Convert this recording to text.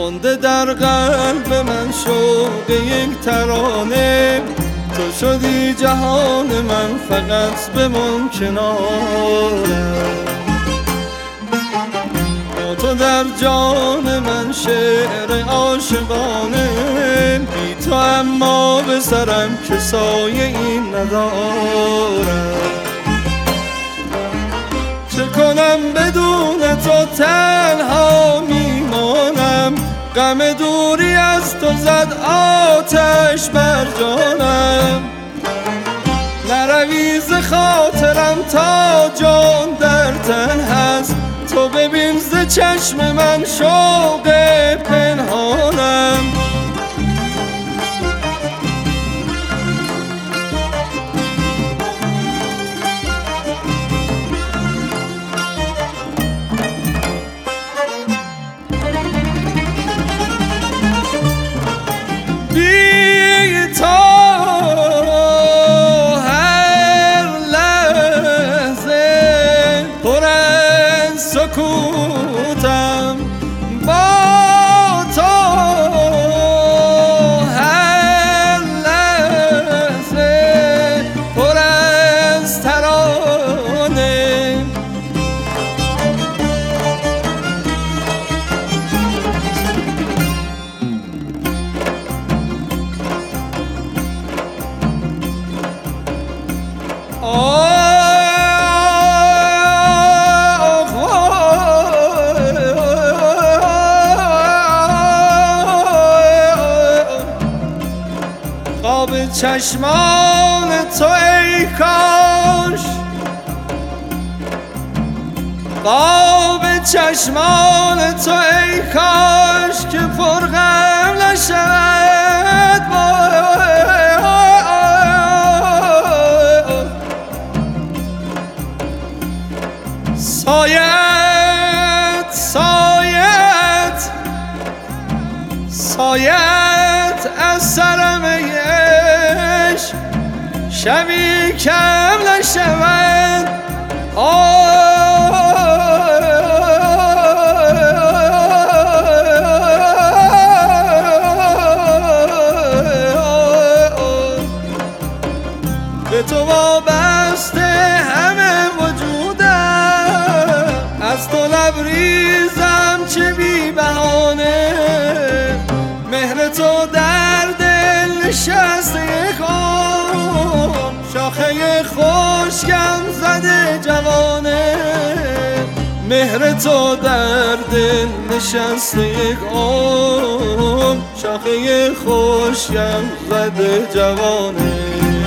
مانده در قلب من شوق یک ترانه. تو شدی جهان من، فقط بمان کنارم. با تو در جان من شعر عاشقانه، بی تو اما به سرم که سایه این ندارم. چه کنم بدون تو تنها میمانم، غم دوری از تو زد آتش بر جانم. نروی ز خاطرم تا جان در تن هست، تو ببین ز چشم من شوق پنهانم. بی تو هر لحظه پر از سکوتم، با تو هر لحظه پر از ترانه. خواب چشمان تو ای کاش، خواب چشمان تو ای کاش که پرغم نشود. سایت سایت سایت از سرم عشق، شبی کم نشود. به تو وابسته همه وجودم، از تو لبریزم چه بی بهانه. مهر تو در دل نشسته خون، شاخه خشکم زده جوانه. مهر تو در دل نشسته خون، شاخه خشکم زده جوانه.